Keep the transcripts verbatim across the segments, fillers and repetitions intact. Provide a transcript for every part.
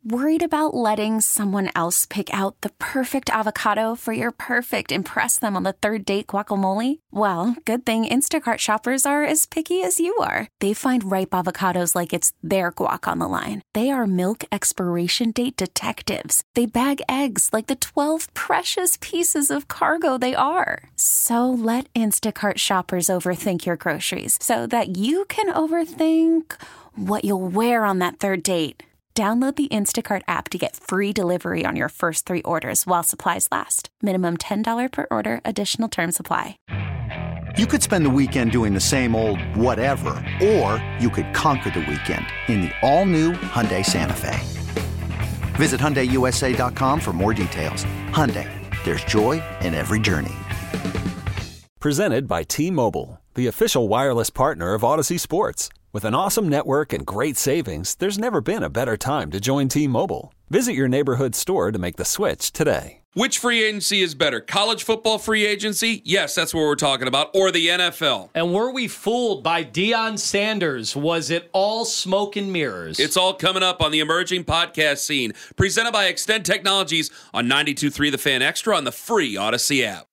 Worried about letting someone else pick out the perfect avocado for your perfect impress them on the third date guacamole? Well, good thing Instacart shoppers are as picky as you are. They find ripe avocados like it's their guac on the line. They are milk expiration date detectives. They bag eggs like the twelve precious pieces of cargo they are. So let Instacart shoppers overthink your groceries so that you can overthink what you'll wear on that third date. Download the Instacart app to get free delivery on your first three orders while supplies last. Minimum ten dollars per order. Additional terms apply. You could spend the weekend doing the same old whatever, or you could conquer the weekend in the all-new Hyundai Santa Fe. Visit Hyundai U S A dot com for more details. Hyundai, there's joy in every journey. Presented by T-Mobile, the official wireless partner of Odyssey Sports. With an awesome network and great savings, there's never been a better time to join T-Mobile. Visit your neighborhood store to make the switch today. Which free agency is better? College football free agency? Yes, that's what we're talking about. Or the N F L? And were we fooled by Deion Sanders? Was it all smoke and mirrors? It's all coming up on the emerging podcast scene. Presented by Extend Technologies on ninety-two point three The Fan Extra on the free Odyssey app.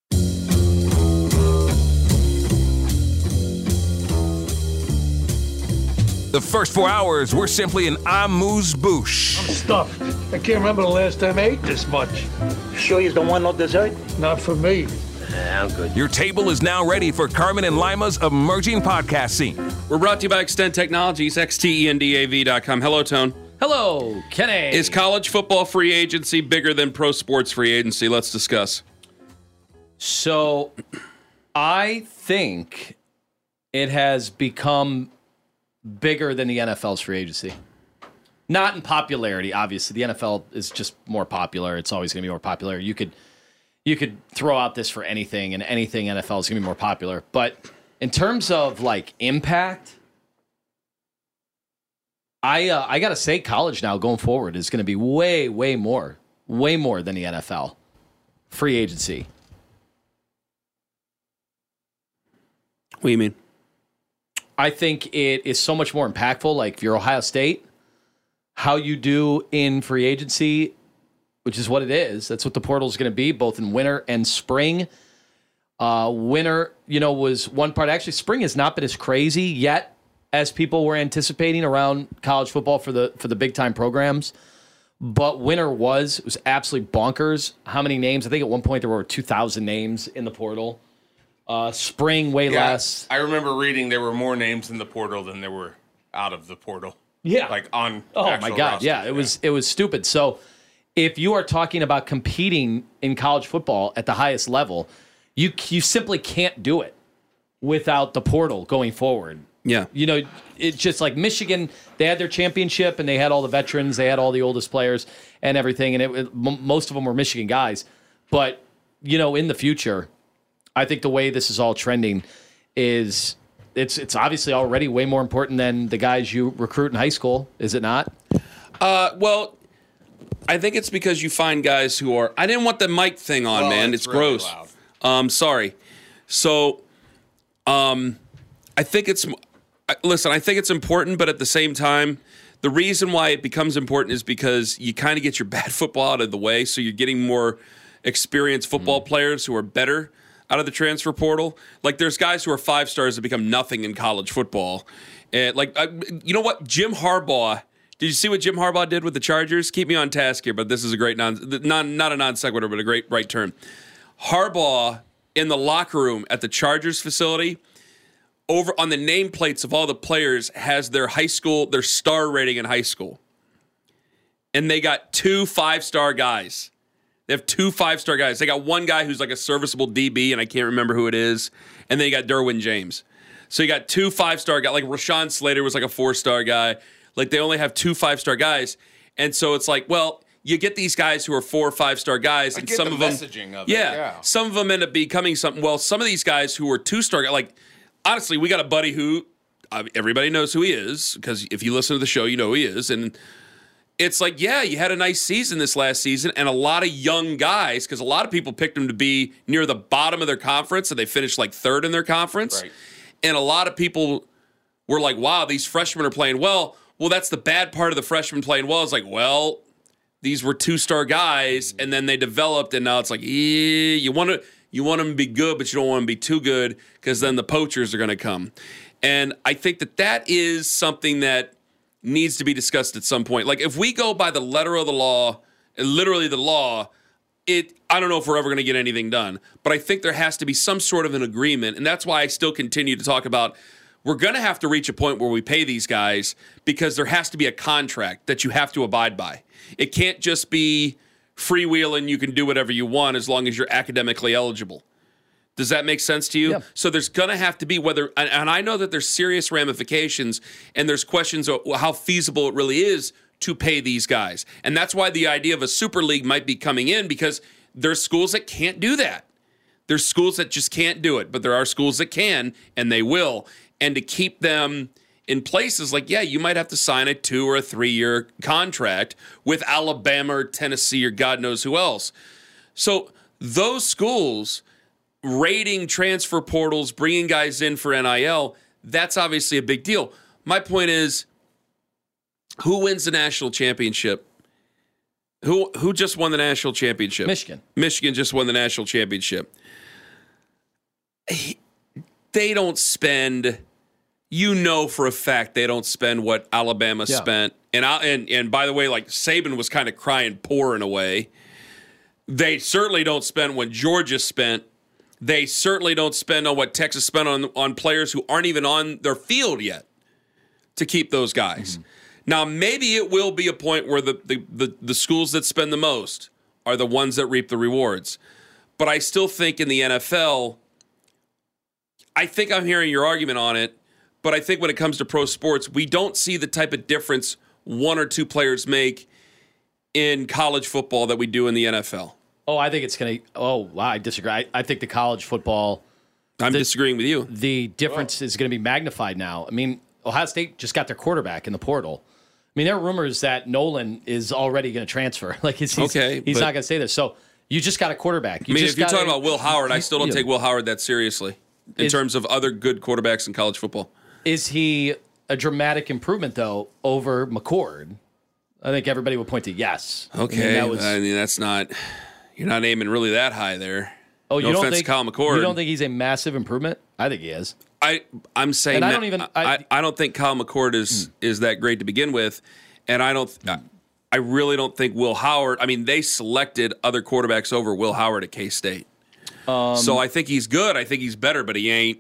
The first four hours were simply an amuse-bouche. I'm stuffed. I can't remember the last time I ate this much. Sure you don't want no dessert? Not for me. Yeah, I'm good. Your table is now ready for Carmen and Lima's emerging podcast scene. We're brought to you by Extend Technologies, X T E N D A V dot com. Hello, Tone. Hello, Kenny. Is college football free agency bigger than pro sports free agency? Let's discuss. So, I think it has become bigger than the N F L's free agency. Not in popularity, obviously. The N F L is just more popular. It's always going to be more popular. You could you could throw out this for anything, and anything N F L is going to be more popular. But in terms of, like, impact, I uh, I got to say college now going forward is going to be way, way more, way more than the N F L free agency. What do you mean? I think it is so much more impactful. Like, if you're Ohio State, how you do in free agency, which is what it is. That's what the portal is going to be, both in winter and spring. Uh, winter, you know, was one part. Actually, spring has not been as crazy yet as people were anticipating around college football for the for the big time programs. But winter was it was absolutely bonkers. How many names? I think at one point there were two thousand names in the portal. Uh, spring, way yeah, less. I remember reading there were more names in the portal than there were out of the portal. Yeah. Like on Oh, my God. rosters, yeah, it was it was stupid. So if you are talking about competing in college football at the highest level, you you simply can't do it without the portal going forward. Yeah. You know, it's just like Michigan, they had their championship and they had all the veterans, they had all the oldest players and everything, and it, it, most of them were Michigan guys. But, you know, in the future, I think the way this is all trending is it's it's obviously already way more important than the guys you recruit in high school, is it not? Uh, well, I think it's because you find guys who are. I didn't want the mic thing on, Well, man. it's It's, really gross. loud. Um, sorry. So, um, I think it's. Listen, I think it's important, but at the same time, the reason why it becomes important is because you kind of get your bad football out of the way, so you're getting more experienced football mm. players who are better out of the transfer portal. Like, there's guys who are five stars that become nothing in college football. And like, I, you know what? Jim Harbaugh. Did you see what Jim Harbaugh did with the Chargers? Keep me on task here, but this is a great non, non not a non sequitur, but a great right turn. Harbaugh in the locker room at the Chargers facility, over on the nameplates of all the players, has their high school, their star rating in high school. And they got two five-star guys. They have two five-star guys. They got one guy who's like a serviceable D B, and I can't remember who it is. And then you got Derwin James. So you got two five-star guys. Like Rashawn Slater was like a four-star guy. Like, they only have two five-star guys. And so it's like, well, you get these guys who are four or five-star guys. I and get some the of them, messaging of yeah, it, yeah. Some of them end up becoming something. Well, some of these guys who are two-star guys, like, honestly, we got a buddy who, uh, everybody knows who he is, because if you listen to the show, you know who he is. And it's like, yeah, you had a nice season this last season, and a lot of young guys, because a lot of people picked them to be near the bottom of their conference, and they finished like third in their conference. Right. And a lot of people were like, wow, these freshmen are playing well. Well, that's the bad part of the freshmen playing well. It's like, well, these were two-star guys, and then they developed, and now it's like, eh, you want to you want them to be good, but you don't want them to be too good because then the poachers are going to come. And I think that that is something that needs to be discussed at some point. Like, if we go by the letter of the law, literally the law, it I don't know if we're ever going to get anything done. But I think there has to be some sort of an agreement, and that's why I still continue to talk about we're going to have to reach a point where we pay these guys because there has to be a contract that you have to abide by. It can't just be freewheeling, you can do whatever you want as long as you're academically eligible. Does that make sense to you? Yeah. So there's going to have to be whether, and, and I know that there's serious ramifications and there's questions of how feasible it really is to pay these guys. And that's why the idea of a super league might be coming in, because there's schools that can't do that. There's schools that just can't do it, but there are schools that can, and they will. And to keep them in places like, yeah, you might have to sign a two or a three-year contract with Alabama or Tennessee or God knows who else. So those schools raiding transfer portals, bringing guys in for N I L, that's obviously a big deal. My point is, who wins the national championship? Who who just won the national championship? Michigan. Michigan just won the national championship. They don't spend, you know for a fact they don't spend what Alabama Yeah. spent. And, I, and and by the way, like Saban was kind of crying poor in a way. They certainly don't spend what Georgia spent. They certainly don't spend on what Texas spent on, on players who aren't even on their field yet to keep those guys. Mm-hmm. Now, maybe it will be a point where the, the, the, the schools that spend the most are the ones that reap the rewards. But I still think in the N F L, I think I'm hearing your argument on it, but I think when it comes to pro sports, we don't see the type of difference one or two players make in college football that we do in the N F L. Oh, I think it's going to – oh, wow, I disagree. I, I think the college football – I'm the, disagreeing with you. The difference oh. is going to be magnified now. I mean, Ohio State just got their quarterback in the portal. I mean, there are rumors that Nolan is already going to transfer. Like, he's, he's, okay, he's not going to stay there. So you just got a quarterback. You I mean, just if you're got talking a, about Will Howard, I still don't you, take Will Howard that seriously in is, terms of other good quarterbacks in college football. Is he a dramatic improvement, though, over McCord? I think everybody would point to yes. Okay, I mean, that was, I mean that's not – you're not aiming really that high there. Oh, no you don't offense think to Kyle McCord. You don't think he's a massive improvement? I think he is. I I'm saying and I that, don't even. I, I, I don't think Kyle McCord is hmm. is that great to begin with, and I don't. I, I really don't think Will Howard. I mean, they selected other quarterbacks over Will Howard at K-State, um, so I think he's good. I think he's better, but he ain't.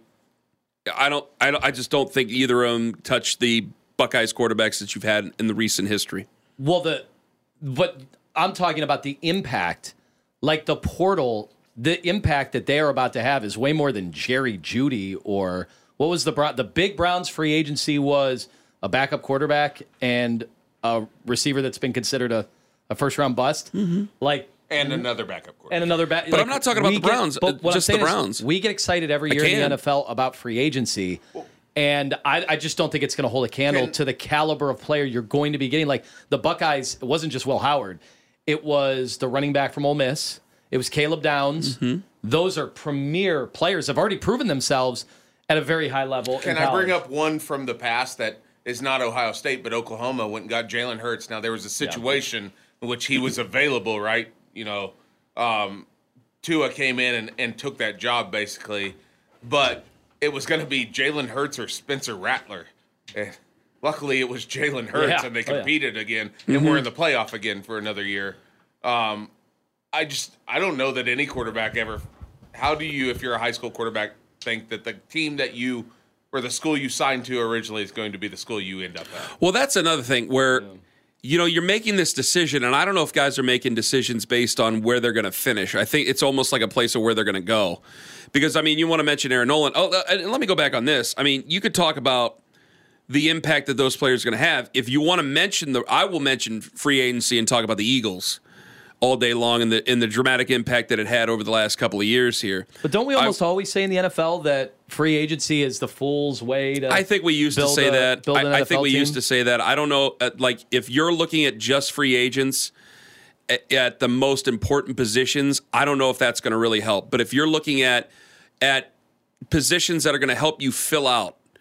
I don't. I don't. I just don't think either of them touch the Buckeyes quarterbacks that you've had in the recent history. Well, the but I'm talking about the impact. Like the portal, the impact that they are about to have is way more than Jerry Jeudy or what was the the big Browns free agency was a backup quarterback and a receiver that's been considered a, a first round bust. Mm-hmm. Like and another backup quarterback. And another back. But like, I'm not talking about the Browns, get, just the Browns. We get excited every year in the N F L about free agency. And I, I just don't think it's going to hold a candle Can, to the caliber of player you're going to be getting. Like the Buckeyes, it wasn't just Will Howard. It was the running back from Ole Miss. It was Caleb Downs. Mm-hmm. Those are premier players, have already proven themselves at a very high level. Can I bring up one from the past that is not Ohio State, but Oklahoma went and got Jalen Hurts. Now, there was a situation yeah. in which he was available, right? You know, um, Tua came in and, and took that job, basically. But it was going to be Jalen Hurts or Spencer Rattler. And luckily, it was Jalen Hurts, yeah. and they competed oh, yeah. again, and mm-hmm. we're in the playoff again for another year. Um, I just I don't know that any quarterback ever. How do you, if you're a high school quarterback, think that the team that you or the school you signed to originally is going to be the school you end up at? Well, that's another thing where, yeah. you know, you're making this decision, and I don't know if guys are making decisions based on where they're going to finish. I think it's almost like a place of where they're going to go, because I mean, you want to mention Aaron Nolan. Oh, and let me go back on this. I mean, you could talk about the impact that those players are going to have. If you want to mention the, I will mention free agency and talk about the Eagles all day long and the in the dramatic impact that it had over the last couple of years here. But don't we almost I, always say in the N F L that free agency is the fool's way to I think we used to say a, that. I, I think we team? used to say that. I don't know, uh, like, if you're looking at just free agents at, at the most important positions, I don't know if that's going to really help. But if you're looking at at positions that are going to help you fill out,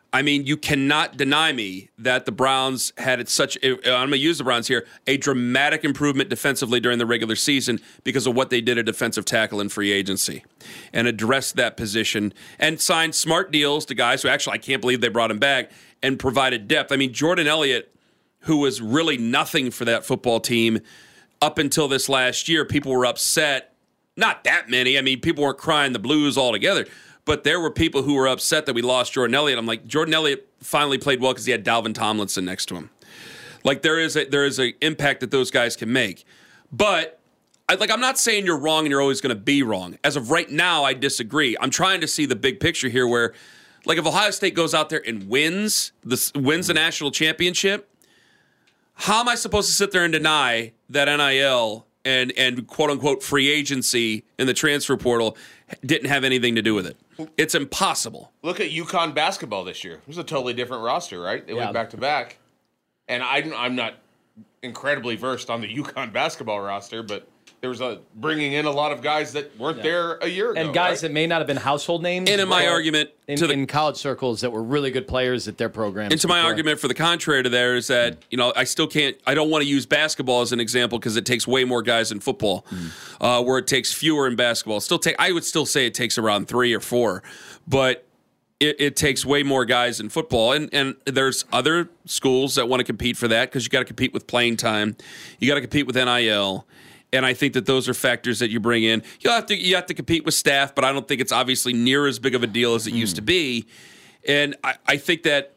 I mean, you cannot deny me that the Browns had such, I'm going to use the Browns here, a dramatic improvement defensively during the regular season because of what they did at defensive tackle in free agency and addressed that position and signed smart deals to guys who actually, I can't believe they brought him back and provided depth. I mean, Jordan Elliott, who was really nothing for that football team up until this last year, people were upset. Not that many. I mean, people weren't crying the blues altogether. But there were people who were upset that we lost Jordan Elliott. I'm like, Jordan Elliott finally played well because he had Dalvin Tomlinson next to him. Like there is a there is an impact that those guys can make. But I, like I'm not saying you're wrong and you're always going to be wrong. As of right now, I disagree. I'm trying to see the big picture here, where like if Ohio State goes out there and wins the wins the national championship, how am I supposed to sit there and deny that N I L and and quote unquote free agency in the transfer portal didn't have anything to do with it? It's impossible. Look at UConn basketball this year. It was a totally different roster, right? They yeah. went back to back. And I'm, I'm not incredibly versed on the UConn basketball roster, but there was a bringing in a lot of guys that weren't yeah. there a year ago. And guys right? that may not have been household names. And in my argument in, to the, in college circles that were really good players at their programs. And to my before. argument for the contrary to there is that, you know, I still can't, I don't want to use basketball as an example because it takes way more guys in football, mm. uh, where it takes fewer in basketball. Still take, I would still say it takes around three or four, but it, it takes way more guys in football. And, and there's other schools that want to compete for that because you got to compete with playing time. You got to compete with N I L. And I think that those are factors that you bring in. You have to you have to compete with staff, but I don't think it's obviously near as big of a deal as it mm. used to be. And I, I think that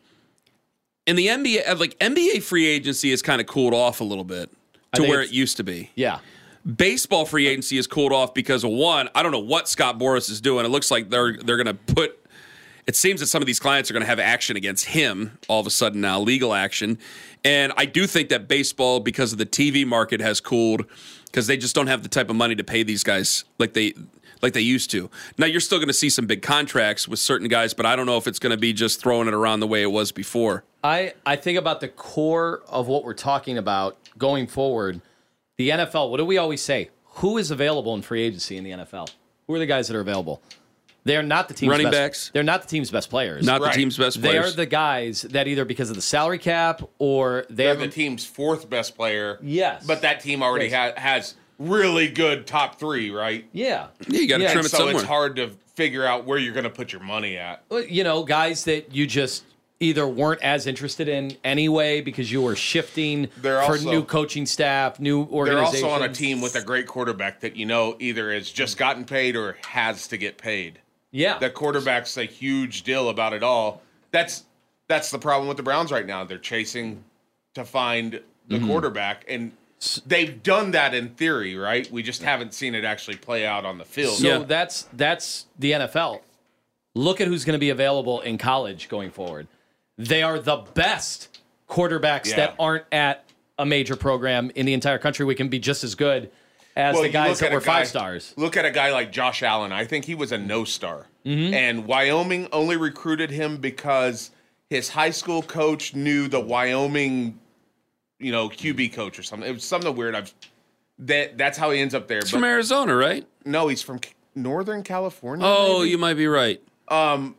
in the N B A, like N B A free agency has kind of cooled off a little bit to where it used to be. Yeah. Baseball free agency has cooled off because of one, I don't know what Scott Boras is doing. It looks like they're they're going to put. It seems that some of these clients are going to have action against him all of a sudden now, legal action. And I do think that baseball, because of the T V market, has cooled because they just don't have the type of money to pay these guys like they like they used to. Now, you're still going to see some big contracts with certain guys, but I don't know if it's going to be just throwing it around the way it was before. I, I think about the core of what we're talking about going forward. The N F L, what do we always say? Who is available in free agency in the N F L? Who are the guys that are available? They're not the team's running best, backs. They're not the team's best players. Not right. the team's best they players. They are the guys that either because of the salary cap or they they're have the team's fourth best player. Yes, but that team already yes. ha- has really good top three, right? Yeah, yeah you got to yeah. trim it so somewhere. It's hard to figure out where you're going to put your money at. You know, guys that you just either weren't as interested in anyway because you were shifting they're for also, new coaching staff, new organization. They're also on a team with a great quarterback that you know either has just gotten paid or has to get paid. Yeah. The quarterback's a huge deal about it all. That's that's the problem with the Browns right now. They're chasing to find the mm-hmm. quarterback, and they've done that in theory, right? We just haven't seen it actually play out on the field. So yeah. that's that's the N F L. Look at who's going to be available in college going forward. They are the best quarterbacks yeah. that aren't at a major program in the entire country. We can be just as good as well, the guys that were guy, five stars. Look at a guy like Josh Allen. I think he was a no-star. Mm-hmm. And Wyoming only recruited him because his high school coach knew the Wyoming, you know, Q B coach or something. It was something weird. I've that That's how he ends up there. He's but, from Arizona, right? No, he's from Northern California. Oh, maybe? You might be right. Um,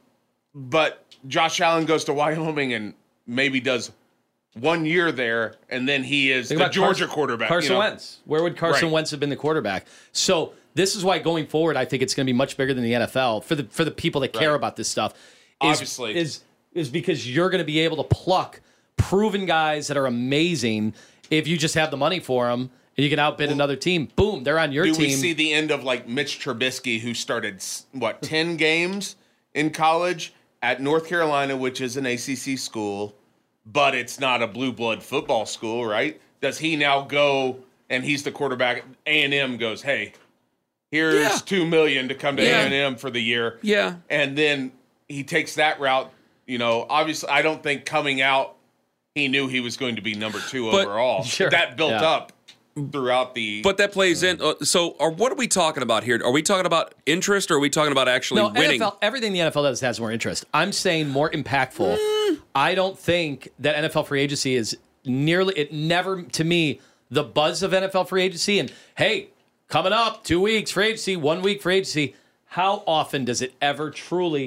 But Josh Allen goes to Wyoming and maybe does one year there, and then he is Think the about Georgia Carson, quarterback. Carson you know? Wentz. Where would Carson right. Wentz have been the quarterback? So this is why going forward, I think it's going to be much bigger than the N F L for the for the people that care right. about this stuff. Is, Obviously, is is because you're going to be able to pluck proven guys that are amazing if you just have the money for them and you can outbid well, another team. Boom, they're on your do team. Do we see the end of like Mitch Trubisky, who started what ten games in college at North Carolina, which is an A C C school, but it's not a blue blood football school, right? Does he now go and he's the quarterback? A and M goes, hey, here's yeah. two million to come to yeah. A and M for the year. Yeah, and then he takes that route. You know, obviously, I don't think coming out he knew he was going to be number two but, overall. Sure. That built yeah. up throughout the. But that plays in. Uh, so, are, what are we talking about here? Are we talking about interest, or are we talking about actually no, winning? N F L, everything the N F L does has more interest. I'm saying more impactful. Mm. I don't think that N F L free agency is nearly. It never, to me, the buzz of N F L free agency and hey, coming up two weeks free agency, one week free agency. How often does it ever truly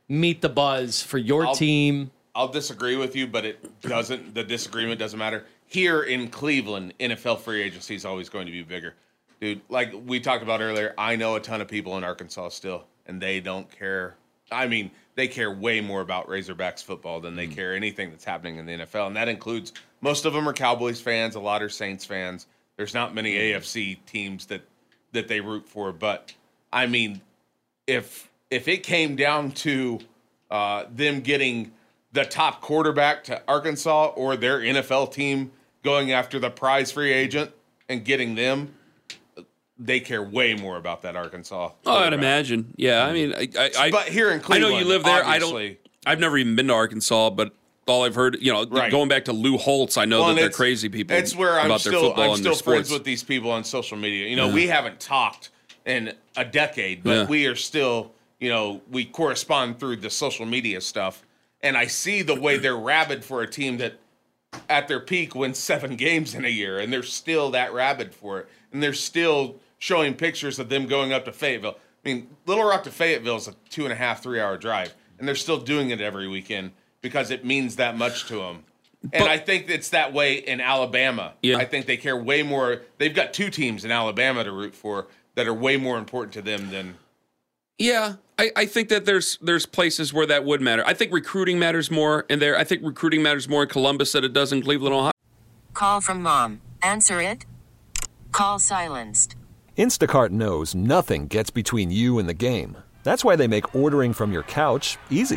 meet the buzz for your I'll, team. I'll disagree with you, but it doesn't. The disagreement doesn't matter. Here in Cleveland, N F L free agency is always going to be bigger. Dude, like we talked about earlier, I know a ton of people in Arkansas still, and they don't care. I mean, they care way more about Razorbacks football than they mm. care anything that's happening in the N F L, and that includes most of them are Cowboys fans, a lot are Saints fans. There's not many A F C teams that that they root for, but I mean, if if it came down to uh, them getting the top quarterback to Arkansas or their N F L team going after the prize free agent and getting them, they care way more about that Arkansas. Oh, I'd imagine. Yeah, I mean, I, I, I but here in Cleveland, I know you live there. Obviously. I don't. I've never even been to Arkansas, but all I've heard, you know, right. going back to Lou Holtz, I know well, that they're crazy people. It's where I'm about still, their football I'm and still their friends sports. with these people on social media. You know, yeah. we haven't talked in a decade, but yeah. we are still, you know, we correspond through the social media stuff. And I see the way they're rabid for a team that at their peak wins seven games in a year, and they're still that rabid for it. And they're still showing pictures of them going up to Fayetteville. I mean, Little Rock to Fayetteville is a two and a half, three hour drive, and they're still doing it every weekend because it means that much to them. And but, I think it's that way in Alabama. Yeah. I think they care way more. They've got two teams in Alabama to root for that are way more important to them than. Yeah, I, I think that there's there's places where that would matter. I think recruiting matters more in there. I think recruiting matters more in Columbus than it does in Cleveland, Ohio. Call from mom. Answer it. Call silenced. Instacart knows nothing gets between you and the game. That's why they make ordering from your couch easy.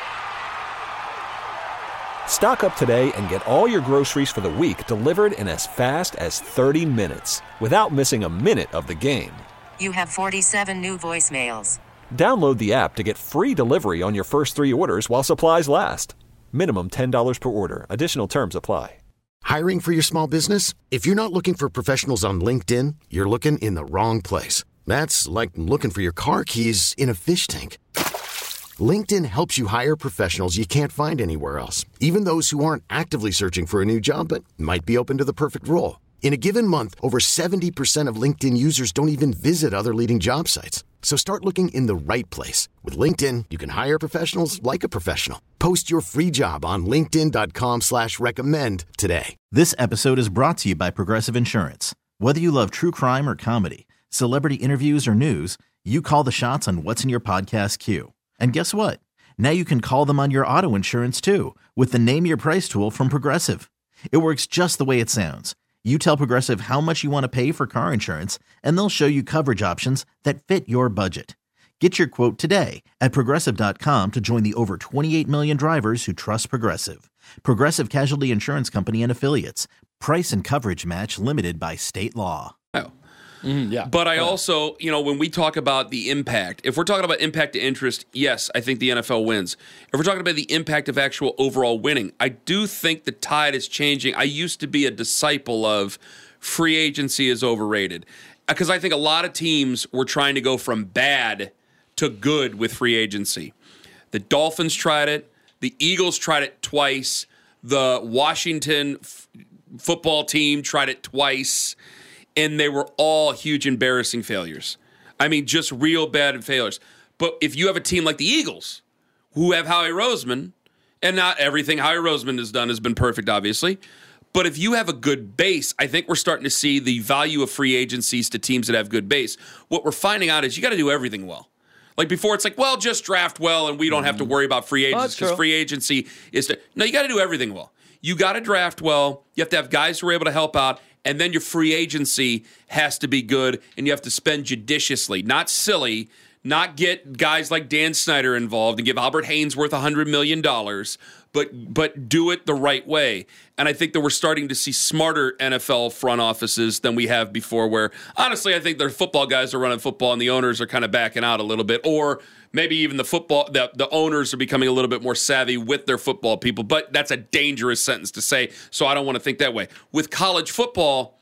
Stock up today and get all your groceries for the week delivered in as fast as thirty minutes without missing a minute of the game. You have forty-seven new voicemails. Download the app to get free delivery on your first three orders while supplies last. Minimum ten dollars per order. Additional terms apply. Hiring for your small business? If you're not looking for professionals on LinkedIn, you're looking in the wrong place. That's like looking for your car keys in a fish tank. LinkedIn helps you hire professionals you can't find anywhere else, even those who aren't actively searching for a new job but might be open to the perfect role. In a given month, over seventy percent of LinkedIn users don't even visit other leading job sites. So start looking in the right place. With LinkedIn, you can hire professionals like a professional. Post your free job on linkedin.com slash recommend today. This episode is brought to you by Progressive Insurance. Whether you love true crime or comedy, celebrity interviews or news, you call the shots on what's in your podcast queue. And guess what? Now you can call them on your auto insurance too with the Name Your Price tool from Progressive. It works just the way it sounds. You tell Progressive how much you want to pay for car insurance, and they'll show you coverage options that fit your budget. Get your quote today at Progressive dot com to join the over twenty-eight million drivers who trust Progressive. Progressive Casualty Insurance Company and Affiliates. Price and coverage match limited by state law. Oh. Mm, yeah. But I also, you know, when we talk about the impact, if we're talking about impact to interest, yes, I think the N F L wins. If we're talking about the impact of actual overall winning, I do think the tide is changing. I used to be a disciple of free agency is overrated because I think a lot of teams were trying to go from bad to good with free agency. The Dolphins tried it. The Eagles tried it twice. The Washington f- football team tried it twice. And they were all huge, embarrassing failures. I mean, just real bad failures. But if you have a team like the Eagles, who have Howie Roseman, and not everything Howie Roseman has done has been perfect, obviously, but if you have a good base, I think we're starting to see the value of free agencies to teams that have good base. What we're finding out is you got to do everything well. Like before, it's like, well, just draft well, and we don't have to worry about free agents because free agency is to. No, you got to do everything well. You got to draft well. You have to have guys who are able to help out. And then your free agency has to be good, and you have to spend judiciously, not silly, not get guys like Dan Snyder involved and give Albert Haynesworth one hundred million dollars, but but do it the right way. And I think that we're starting to see smarter N F L front offices than we have before, where, honestly, I think their football guys are running football, and the owners are kind of backing out a little bit, or maybe even the football, the, the owners are becoming a little bit more savvy with their football people, but that's a dangerous sentence to say, so I don't want to think that way. With college football,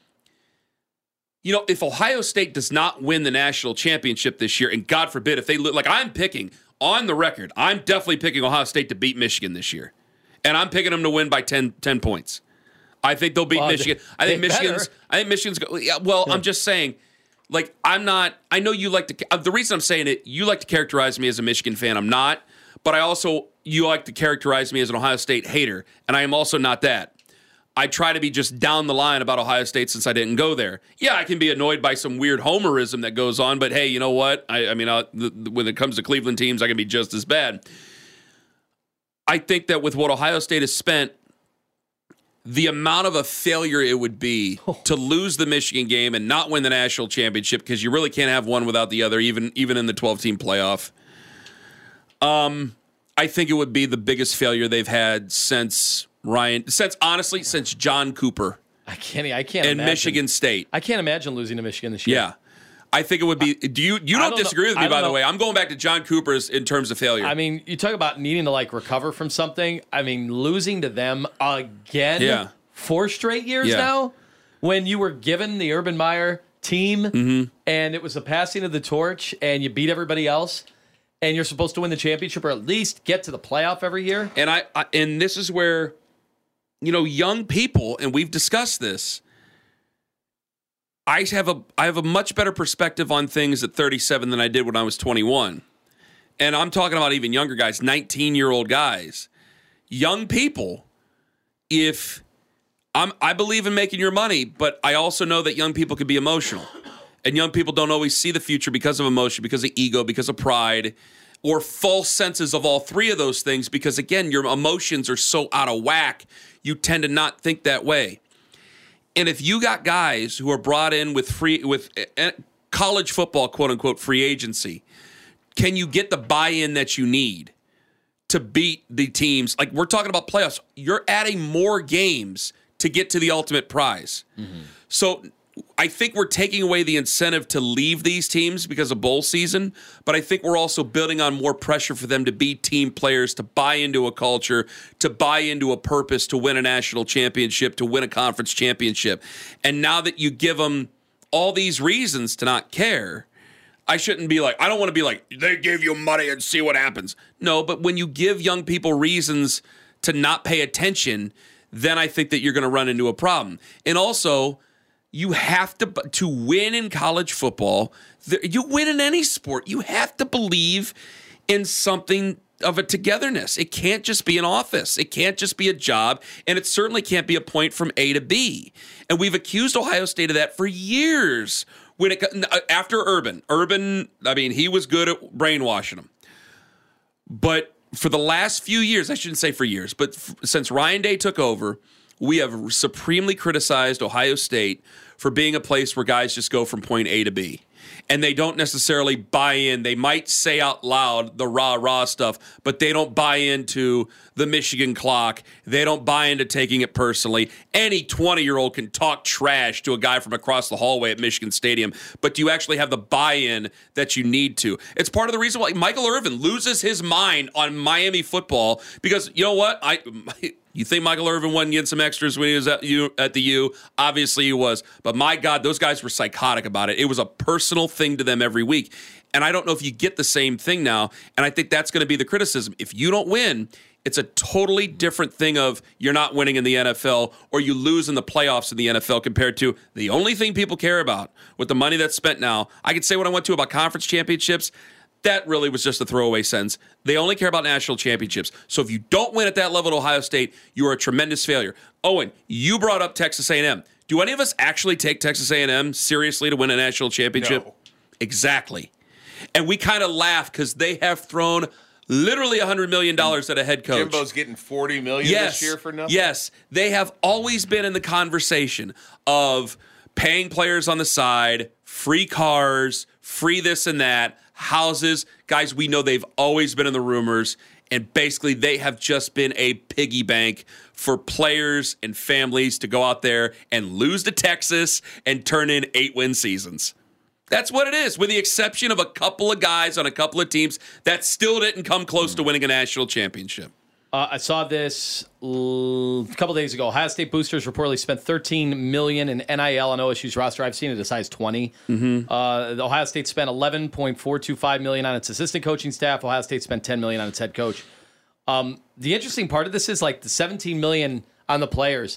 you know, if Ohio State does not win the national championship this year, and God forbid if they, like I'm picking, on the record, I'm definitely picking Ohio State to beat Michigan this year. And I'm picking them to win by ten, ten points. I think they'll beat well, Michigan. I think Michigan's, better. I think Michigan's, yeah, well, yeah. I'm just saying, like, I'm not, I know you like to, the reason I'm saying it, you like to characterize me as a Michigan fan. I'm not, but I also, you like to characterize me as an Ohio State hater, and I am also not that. I try to be just down the line about Ohio State since I didn't go there. Yeah, I can be annoyed by some weird homerism that goes on, but hey, you know what? I, I mean, uh, the, the, when it comes to Cleveland teams, I can be just as bad. I think that with what Ohio State has spent, the amount of a failure it would be to lose the Michigan game and not win the national championship, because you really can't have one without the other, even even in the twelve-team playoff. Um, I think it would be the biggest failure they've had since Ryan, since honestly, since John Cooper. I can't. I can't. And imagine. Michigan State. I can't imagine losing to Michigan this year. Yeah. I think it would be. Do you? You don't, don't disagree know, with me, by know. the way. I'm going back to John Cooper's in terms of failure. I mean, you talk about needing to like recover from something. I mean, losing to them again. Yeah. Four straight years yeah. now, when you were given the Urban Meyer team mm-hmm. and it was the passing of the torch, and you beat everybody else, and you're supposed to win the championship or at least get to the playoff every year. And I, I and this is where, you know, young people, and we've discussed this. I have a I have a much better perspective on things at thirty-seven than I did when I was twenty-one. And I'm talking about even younger guys, nineteen-year-old guys. Young people, if I'm I believe in making your money, but I also know that young people can be emotional. And young people don't always see the future because of emotion, because of ego, because of pride, or false senses of all three of those things, because again, your emotions are so out of whack, you tend to not think that way. And if you got guys who are brought in with free with college football, quote unquote, free agency, can you get the buy-in that you need to beat the teams? Like, we're talking about playoffs. You're adding more games to get to the ultimate prize. Mm-hmm. So I think we're taking away the incentive to leave these teams because of bowl season, but I think we're also building on more pressure for them to be team players, to buy into a culture, to buy into a purpose, to win a national championship, to win a conference championship. And now that you give them all these reasons to not care, I shouldn't be like, I don't want to be like, they give you money and see what happens. No, but when you give young people reasons to not pay attention, then I think that you're going to run into a problem. And also, you have to, to win in college football, you win in any sport, you have to believe in something of a togetherness. It can't just be an office. It can't just be a job, and it certainly can't be a point from A to B. And we've accused Ohio State of that for years. When it after Urban, Urban, I mean, he was good at brainwashing them. But for the last few years, I shouldn't say for years, but f- since Ryan Day took over, we have supremely criticized Ohio State for being a place where guys just go from point A to B. And they don't necessarily buy in. They might say out loud the rah-rah stuff, but they don't buy into the Michigan clock. They don't buy into taking it personally. Any twenty-year-old can talk trash to a guy from across the hallway at Michigan Stadium, but do you actually have the buy-in that you need to? It's part of the reason why Michael Irvin loses his mind on Miami football, because you know what? I... You think Michael Irvin wasn't getting some extras when he was at, U, at the U? Obviously he was. But my God, those guys were psychotic about it. It was a personal thing to them every week. And I don't know if you get the same thing now. And I think that's going to be the criticism. If you don't win, it's a totally different thing of you're not winning in the N F L or you lose in the playoffs in the N F L compared to the only thing people care about with the money that's spent now. I could say what I want to about conference championships. That really was just a throwaway sentence. They only care about national championships. So if you don't win at that level at Ohio State, you are a tremendous failure. Owen, you brought up Texas A and M. Do any of us actually take Texas A and M seriously to win a national championship? No. Exactly. And we kind of laugh because they have thrown literally one hundred million dollars at a head coach. Jimbo's getting forty million dollars yes, this year for nothing? Yes. They have always been in the conversation of paying players on the side, free cars, free this and that, houses. Guys, we know they've always been in the rumors, and basically they have just been a piggy bank for players and families to go out there and lose to Texas and turn in eight-win seasons. That's what it is, with the exception of a couple of guys on a couple of teams that still didn't come close to winning a national championship. Uh, I saw this l- a couple days ago. Ohio State boosters reportedly spent thirteen million dollars in N I L on O S U's roster. I've seen it as high as twenty. Mm-hmm. Uh, the Ohio State spent eleven point four two five million dollars on its assistant coaching staff. Ohio State spent ten million dollars on its head coach. Um, the interesting part of this is like the seventeen million dollars on the players.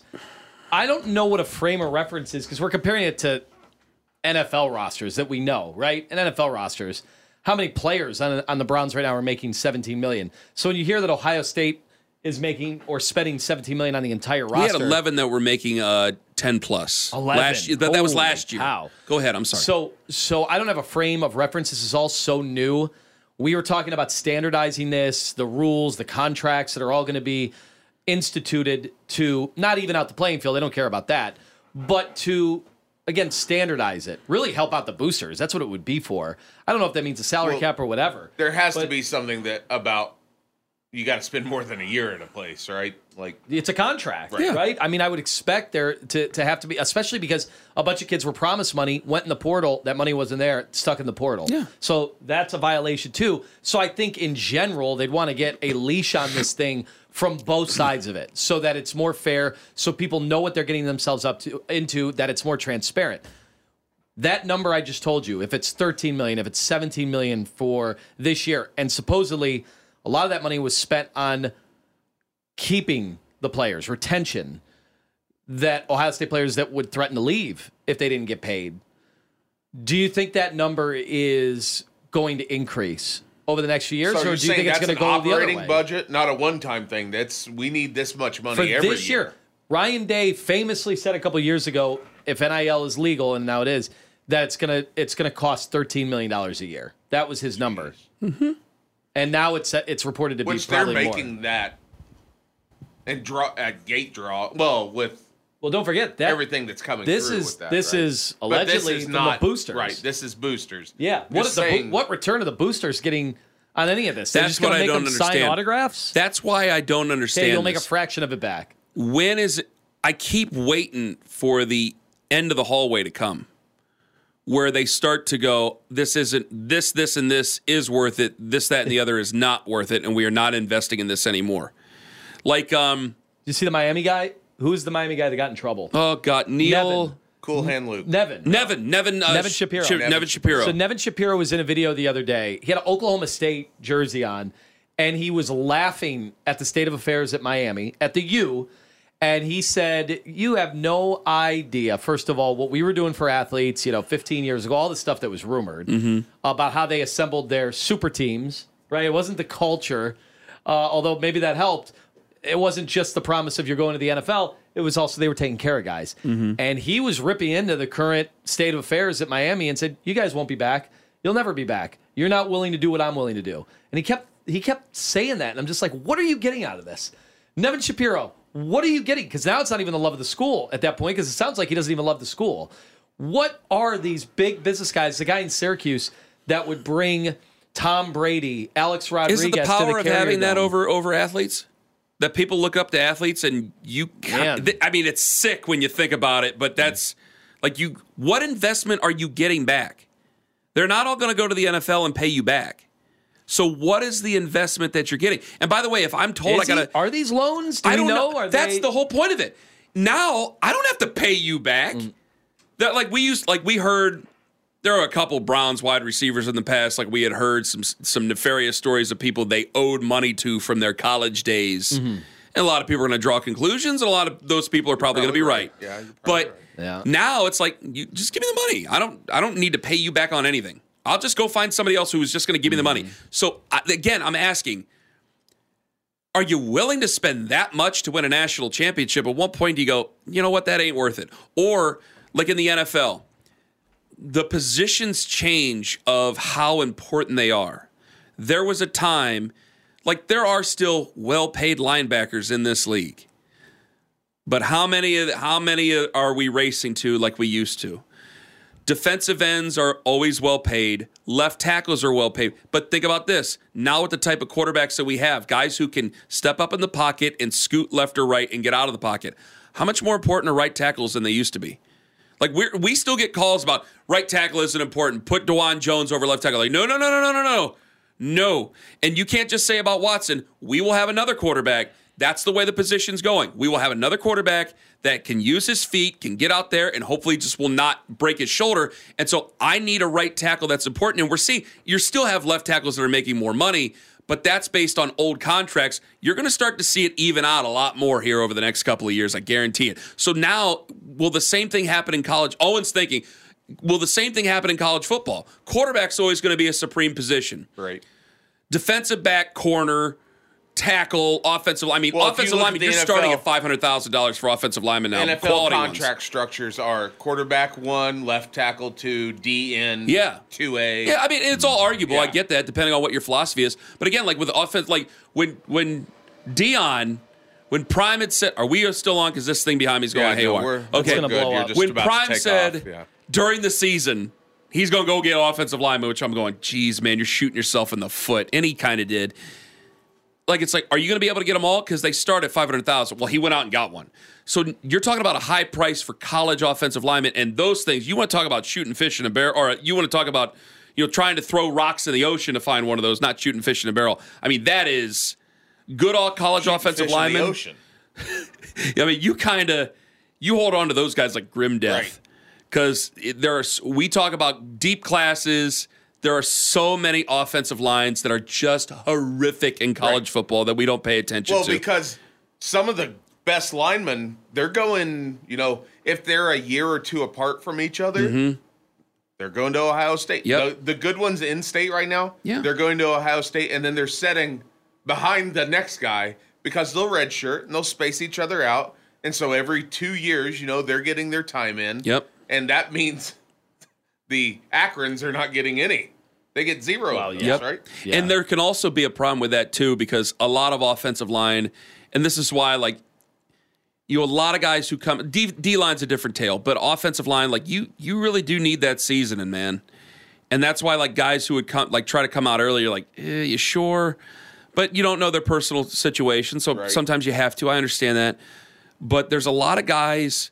I don't know what a frame of reference is because we're comparing it to N F L rosters that we know, right? And N F L rosters. how many players on, on the Browns right now are making seventeen million dollars. So when you hear that Ohio State is making or spending seventeen million dollars on the entire roster. We had eleven that were making uh, ten plus. eleven Last year. That, that was Holy last year. cow. Go ahead. I'm sorry. So, so I don't have a frame of reference. This is all so new. We were talking about standardizing this, the rules, the contracts that are all going to be instituted to not even out the playing field. They don't care about that, but to, again, standardize it, really help out the boosters. That's what it would be for. I don't know if that means a salary Well, cap or whatever. There has but to be something that about you got to spend more than a year in a place, right? Like it's a contract, Right. Yeah. right? I mean, I would expect there to, to have to be, especially because a bunch of kids were promised money, went in the portal, that money wasn't there, stuck in the portal. Yeah. So that's a violation too. So I think in general, they'd want to get a leash on this thing from both sides of it so that it's more fair, so people know what they're getting themselves up to into, that it's more transparent. That number I just told you, if it's thirteen million dollars, if it's seventeen million dollars for this year, and supposedly a lot of that money was spent on keeping the players, retention, that Ohio State players that would threaten to leave if they didn't get paid. Do you think that number is going to increase over the next few years, So or you're do you think saying it's that's going to an go the other operating way? budget, not a one-time thing? That's we need this much money For every this year. year, Ryan Day famously said a couple years ago, if N I L is legal, and now it is, that it's gonna it's gonna cost thirteen million dollars a year. That was his number. Mm-hmm. And now it's it's reported to Which be probably they're more. making that and draw at gate draw. Well, with Well, don't forget that everything that's coming this through is with that. this right? is But this allegedly is from not, the boosters. Right, this is boosters. Yeah. What, Just the, saying- what return are the boosters getting on any of this? They're That's just what going to I make don't them sign understand. autographs? That's why I don't understand. Okay, you'll make a this. fraction of it back. When is it? I keep waiting for the end of the hallway to come, where they start to go, this isn't, this, this, and this is worth it. This, that, and the other is not worth it, and we are not investing in this anymore. Like, um, you see the Miami guy? Who's the Miami guy that got in trouble? oh God, Neil, Nevin. Cool Hand Luke. Nevin. Nevin, Nevin, uh, Nevin Shapiro. Sh- Nevin, Nevin Shapiro. So Nevin Shapiro was in a video the other day. He had an Oklahoma State jersey on, and he was laughing at the state of affairs at Miami, at the U, and he said, you have no idea, first of all, what we were doing for athletes, you know, fifteen years ago, all the stuff that was rumored about how they assembled their super teams, right? It wasn't the culture, uh, although maybe that helped. It wasn't just the promise of you're going to the N F L. It was also they were taking care of guys. And he was ripping into the current state of affairs at Miami and said, you guys won't be back. You'll never be back. You're not willing to do what I'm willing to do. And he kept he kept saying that. And I'm just like, what are you getting out of this? Nevin Shapiro, what are you getting? Because now it's not even the love of the school at that point, because it sounds like he doesn't even love the school. What are these big business guys, the guy in Syracuse, that would bring Tom Brady, Alex Rodriguez Is it the to power the of Carrier having that Dome? over over athletes? That people look up to athletes, and you Man. I mean, it's sick when you think about it, but that's like you. What investment are you getting back? They're not all going to go to the N F L and pay you back. So what is the investment that you're getting? And by the way, if I'm told Is I he- got to, are these loans? Do I we don't know? know. Are That's they- the whole point of it. Now I don't have to pay you back. Mm. That like we used, like we heard. There are a couple Browns wide receivers in the past. Like we had heard some some nefarious stories of people they owed money to from their college days. Mm-hmm. And a lot of people are going to draw conclusions, and a lot of those people are probably, going to be right. Yeah, you're probably but right. Yeah. now it's like, you just give me the money. I don't. I don't need to pay you back on anything. I'll just go find somebody else who is just going to give me the money. So I, again, I'm asking: are you willing to spend that much to win a national championship? At what point do you go, you know what, that ain't worth it? Or like in the N F L, the positions change of how important they are. There was a time. Like, there are still well-paid linebackers in this league. But how many of the, how many are we racing to like we used to? Defensive ends are always well-paid. Left tackles are well-paid. But think about this. Now with the type of quarterbacks that we have, guys who can step up in the pocket and scoot left or right and get out of the pocket, how much more important are right tackles than they used to be? Like, we we still get calls about right tackle isn't important. Put DeJuan Jones over left tackle. Like, no, no, no, no, no, no, no. No. And you can't just say about Watson, we will have another quarterback. That's the way the position's going. We will have another quarterback that can use his feet, can get out there, and hopefully just will not break his shoulder. And so I need a right tackle that's important. And we're seeing, you still have left tackles that are making more money, but that's based on old contracts. You're going to start to see it even out a lot more here over the next couple of years. I guarantee it. So now, will the same thing happen in college? Owen's thinking, Will the same thing happen in college football? Quarterback's always going to be a supreme position. Right. Defensive back, corner, tackle, offensive. I mean, well, offensive you lineman. You're N F L, starting at five hundred thousand dollars for offensive linemen now. N F L quality contract ones. structures are quarterback one, left tackle two, D N yeah, two A. Yeah, I mean it's all arguable. Yeah. I get that depending on what your philosophy is. But again, like with offense, like when when Dion. When Prime had said, are we still on? Because this thing behind me is going yeah, haywire. No, we're, okay, we're good. You're just when about Prime to take said off. Yeah. during the season he's going to go get offensive lineman, which I'm going, geez, man, you're shooting yourself in the foot, and he kind of did. Like it's like, are you going to be able to get them all? Because they start at five hundred thousand. Well, he went out and got one. So you're talking about a high price for college offensive linemen, and those things. You want to talk about shooting fish in a barrel, or you want to talk about you know trying to throw rocks in the ocean to find one of those, not shooting fish in a barrel. I mean, that is good all college shooting offensive fish linemen. In the ocean. I mean, you kind of you hold on to those guys like grim death because right. there are. We talk about deep classes. There are so many offensive lines that are just horrific in college right. football that we don't pay attention well, to. Well, because some of the best linemen, they're going. You know, if they're a year or two apart from each other, mm-hmm. they're going to Ohio State. Yep. The, the good ones in state right now, yeah. they're going to Ohio State, and then they're setting behind the next guy. Because they'll redshirt and they'll space each other out. And so every two years, you know, they're getting their time in. Yep. And that means the Akrons are not getting any. They get zero well, of those, yep. right? Yeah. And there can also be a problem with that, too, because a lot of offensive line, and this is why, like, you know, a lot of guys who come, D, D-line's a different tale, but offensive line, like, you you really do need that seasoning, man. And that's why, like, guys who would come, like, try to come out early, you're like, eh, you sure? But you don't know their personal situation, so right. sometimes you have to. I understand that. But there's a lot of guys,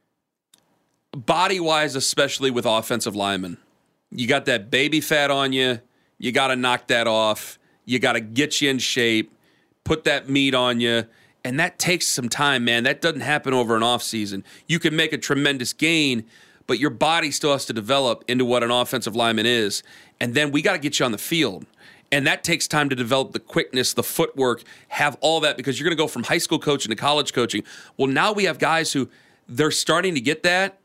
body-wise especially with offensive linemen, you got that baby fat on you. You got to knock that off. You got to get you in shape, put that meat on you. And that takes some time, man. That doesn't happen over an offseason. You can make a tremendous gain, but your body still has to develop into what an offensive lineman is. And then we got to get you on the field. And that takes time to develop the quickness, the footwork, have all that, because you're going to go from high school coaching to college coaching. Well, now we have guys who they're starting to get that.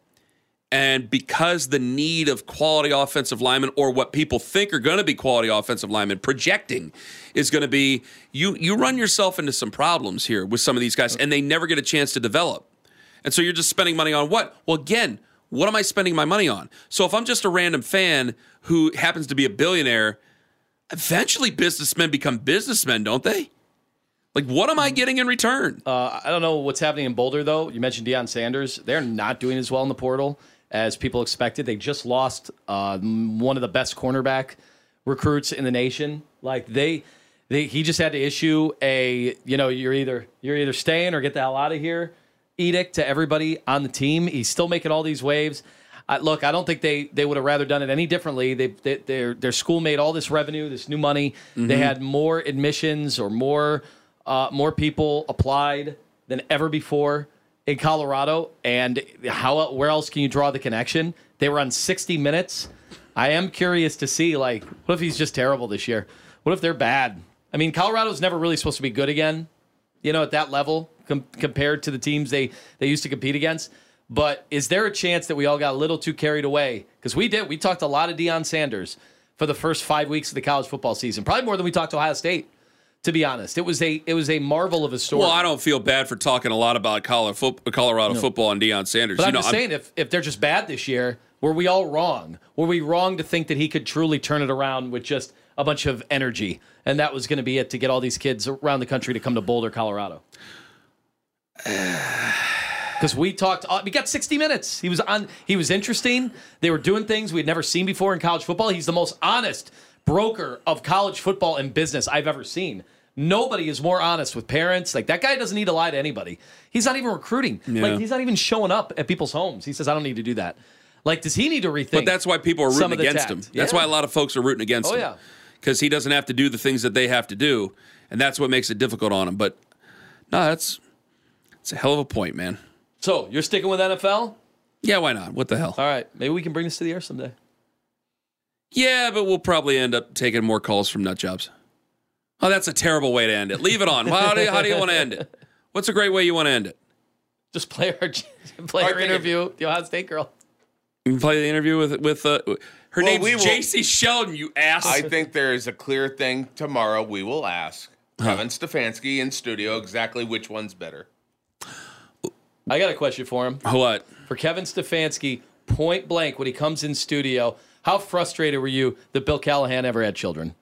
And because the need of quality offensive linemen, or what people think are going to be quality offensive linemen, projecting is going to be, you you run yourself into some problems here with some of these guys, and they never get a chance to develop. And so you're just spending money on what? Well, again, what am I spending my money on? So if I'm just a random fan who happens to be a billionaire, eventually businessmen become businessmen, don't they? Like, what am I getting in return? Uh, I don't know what's happening in Boulder, though. You mentioned Deion Sanders. They're not doing as well in the portal as people expected. They just lost uh, one of the best cornerback recruits in the nation. Like, they, they, he just had to issue a, you know, you're either you're either staying or get the hell out of here edict to everybody on the team. He's still making all these waves. Uh, look, I don't think they, they would have rather done it any differently. They, they their their school made all this revenue, this new money. Mm-hmm. They had more admissions or more uh, more people applied than ever before in Colorado. And how where else can you draw the connection? They were on sixty minutes. I am curious to see, like, what if he's just terrible this year? What if they're bad? I mean, Colorado's never really supposed to be good again, you know, at that level com- compared to the teams they, they used to compete against. But is there a chance that we all got a little too carried away? Because we did. We talked a lot of Deion Sanders for the first five weeks of the college football season. Probably more than we talked to Ohio State, to be honest. It was a it was a marvel of a story. Well, I don't feel bad for talking a lot about Colorado no. football and Deion Sanders. But you I'm know, just I'm, saying, if, if they're just bad this year, were we all wrong? Were we wrong to think that he could truly turn it around with just a bunch of energy? And that was going to be it to get all these kids around the country to come to Boulder, Colorado? Because we talked, we got sixty minutes. He was on. He was interesting. They were doing things we had never seen before in college football. He's the most honest broker of college football and business I've ever seen. Nobody is more honest with parents. Like, that guy doesn't need to lie to anybody. He's not even recruiting. Yeah. Like, he's not even showing up at people's homes. He says, I don't need to do that. Like, does he need to rethink? But that's why people are rooting against tact? him. That's yeah. why a lot of folks are rooting against oh, him. Oh yeah, because he doesn't have to do the things that they have to do, and that's what makes it difficult on him. But no, that's it's a hell of a point, man. So, you're sticking with N F L? Yeah, why not? What the hell? All right. Maybe we can bring this to the air someday. Yeah, but we'll probably end up taking more calls from nut jobs. Oh, that's a terrible way to end it. Leave it on. How do you, how do you want to end it? What's a great way you want to end it? Just play our, play our interview, the Ohio State girl. You can play the interview with with uh, her Well, name's we will- J C Sheldon. You ass. I think there is a clear thing tomorrow. We will ask Kevin Stefanski in studio exactly which one's better. I got a question for him. What? For Kevin Stefanski, point blank, when he comes in studio, how frustrated were you that Bill Callahan ever had children?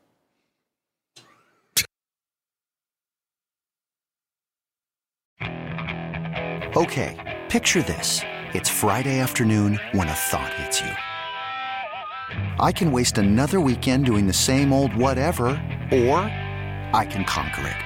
Okay, picture this. It's Friday afternoon when a thought hits you. I can waste another weekend doing the same old whatever, or I can conquer it.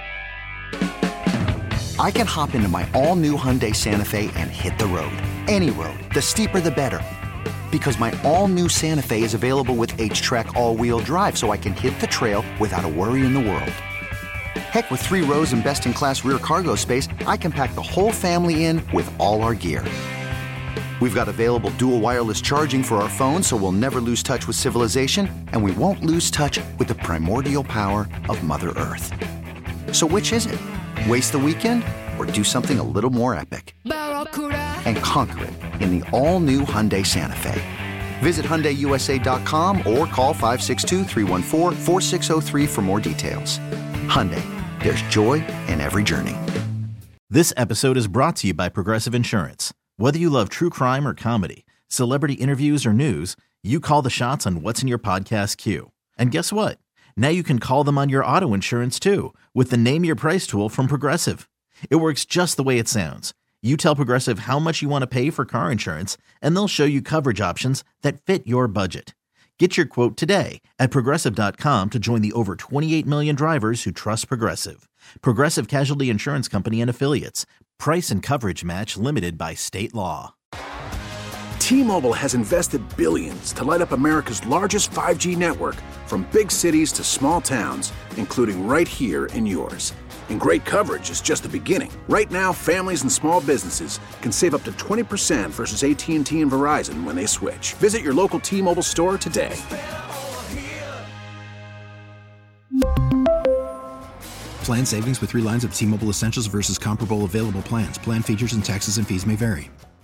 I can hop into my all-new Hyundai Santa Fe and hit the road. Any road. The steeper, the better. Because my all-new Santa Fe is available with H-Track all-wheel drive, so I can hit the trail without a worry in the world. Heck, with three rows and best-in-class rear cargo space, I can pack the whole family in with all our gear. We've got available dual wireless charging for our phones, so we'll never lose touch with civilization, and we won't lose touch with the primordial power of Mother Earth. So which is it? Waste the weekend or do something a little more epic? And conquer it in the all-new Hyundai Santa Fe. Visit Hyundai U S A dot com or call five six two, three one four, four six zero three for more details. Hyundai, there's joy in every journey. This episode is brought to you by Progressive Insurance. Whether you love true crime or comedy, celebrity interviews or news, you call the shots on what's in your podcast queue. And guess what? Now you can call them on your auto insurance too with the Name Your Price tool from Progressive. It works just the way it sounds. You tell Progressive how much you want to pay for car insurance, and they'll show you coverage options that fit your budget. Get your quote today at Progressive dot com to join the over twenty-eight million drivers who trust Progressive. Progressive Casualty Insurance Company and Affiliates. Price and coverage match limited by state law. T-Mobile has invested billions to light up America's largest five G network, from big cities to small towns, including right here in yours. And great coverage is just the beginning. Right now, families and small businesses can save up to twenty percent versus A T and T and Verizon when they switch. Visit your local T-Mobile store today. Plan savings with three lines of T-Mobile Essentials versus comparable available plans. Plan features and taxes and fees may vary.